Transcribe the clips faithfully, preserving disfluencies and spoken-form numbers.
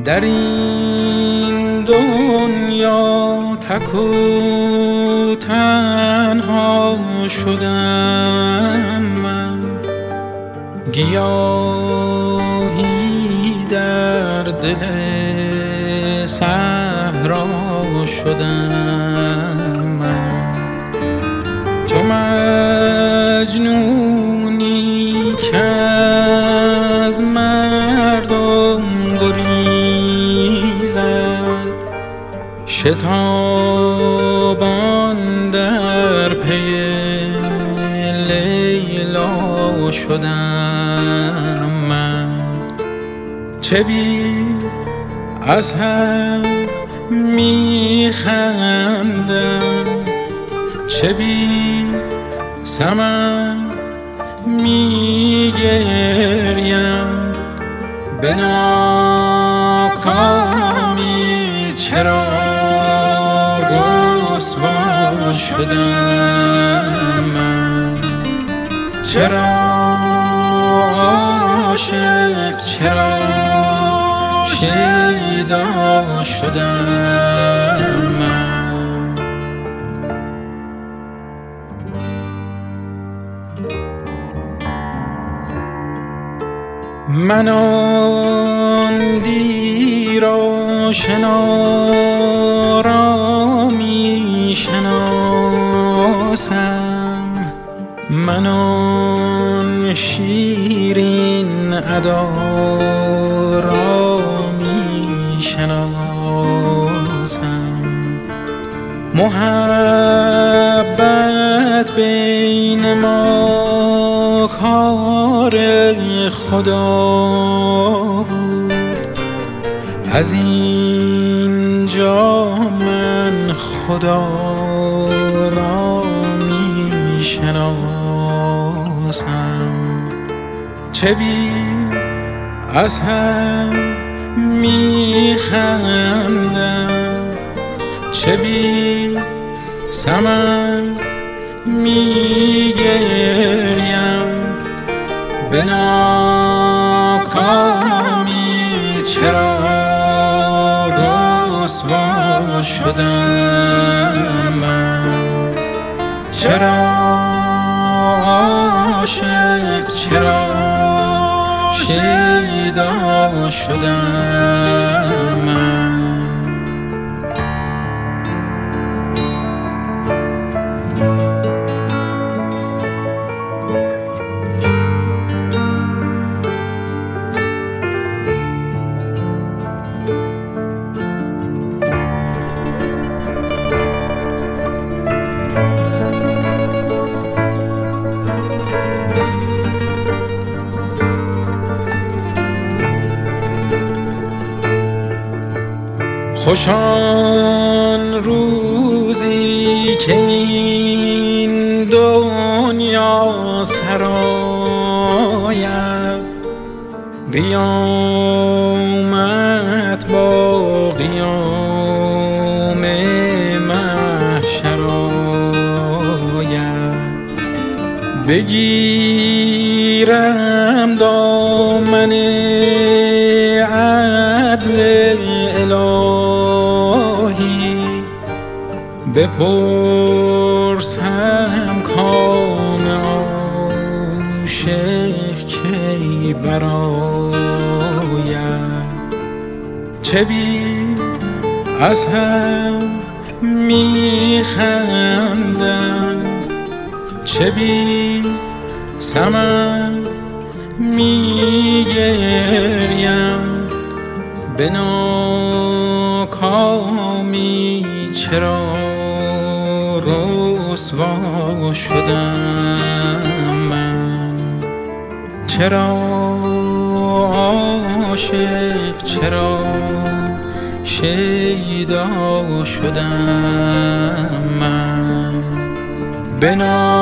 در این دنیا تک و تنها شدم من، گیاهی در دل صحرا شدم من. چو مجنونی که از مردم گریزد، شتابان در پی لیلا شدم من. چه بی از هم میخندم، چه بی سمن میگریم، به ناکامی چرا رسوا شدم من. چرا عاشق، چرا شیدا شدم من. من آن دیر آشنا را می شناسم، من آن شیرین ادا را می شناسم. محبت بین ما کار خدا بود، از اینجا من خدا را می شناسم. چه بی از هم می خندم، چه بی سمن می گریم، به ناکامی چرا رسوا شدم من. چرا عاشق، چرا شیدا شدم من. خوش آن روزی که این دنیا سراید، قیامت با قیام محشر آید. بگیرم دامن عدل الهی، بپرسم کام عاشق کی برآید. چه بی از هم میخندم، چه بی سمن میگریم، به ناکامی چرا رسوا شدم من. چرا عاشق، چرا شیدا شدم من. به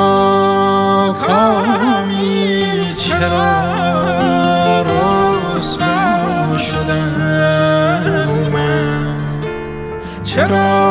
ناکامی چرا رسوا شدم من. چرا